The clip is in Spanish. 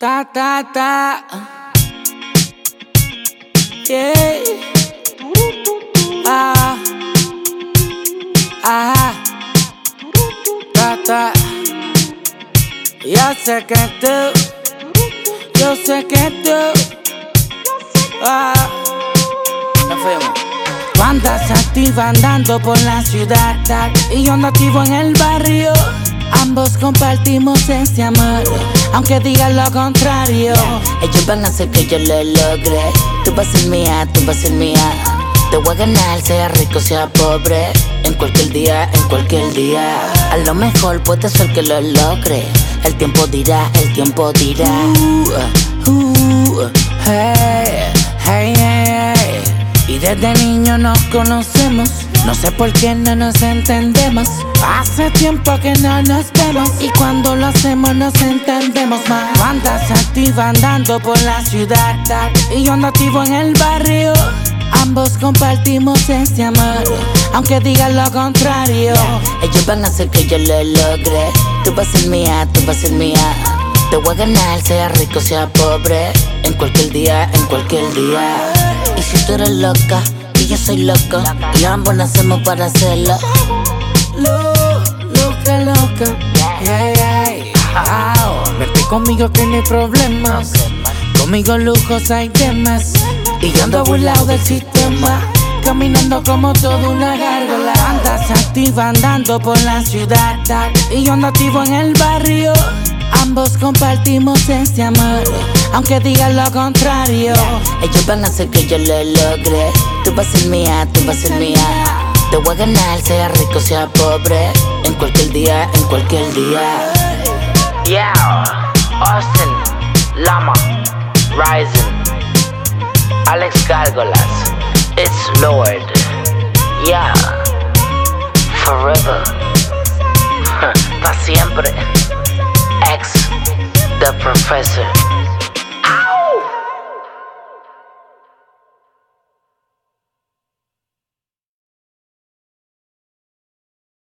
Ta, ta, ta. Yeah. Ah. Ah. Ta, ta. Yo sé que tú. Ah. Nos fuimos. Tú andas activa andando por la ciudad y yo ando activo en el barrio. Ambos compartimos este amor, aunque digan lo contrario. Ellos van a hacer que yo lo logre. Tú vas a ser mía, tú vas a ser mía. Te voy a ganar, sea rico, sea pobre. En cualquier día, en cualquier día. A lo mejor puede ser que lo logre. El tiempo dirá, el tiempo dirá. Hey, hey, hey. Y desde niño nos conocemos. No sé por qué no nos entendemos. Hace tiempo que no nos vemos y cuando lo hacemos nos entendemos más. Tú andas activa andando por la ciudad y yo ando activo en el barrio. Ambos compartimos este amor, aunque digan lo contrario. Ellos van a hacer que yo lo logre. Tú vas a ser mía, tú vas a ser mía. Te voy a ganar, sea rico, sea pobre. En cualquier día, en cualquier día. Y si tú eres loca y yo soy loco, y ambos nacemos para hacerlo. Loca, loca, hey, hey. Vete conmigo que no hay problemas. Conmigo lujos hay temas. Y yo ando burlado del sistema, caminando como toda una gárgola. Andas activa andando por la ciudad y yo ando activo en el barrio. Ambos compartimos este amor, aunque digan lo contrario. Ellos van a hacer que yo lo logre. Tú vas a ser mía, tú vas a ser mía. Te voy a ganar, sea rico, sea pobre. En cualquier día, en cualquier día. Yeah, Austin, Lama, Rising, Alex Gárgolas, it's Lord. Yeah, forever, pa' siempre. X, the professor.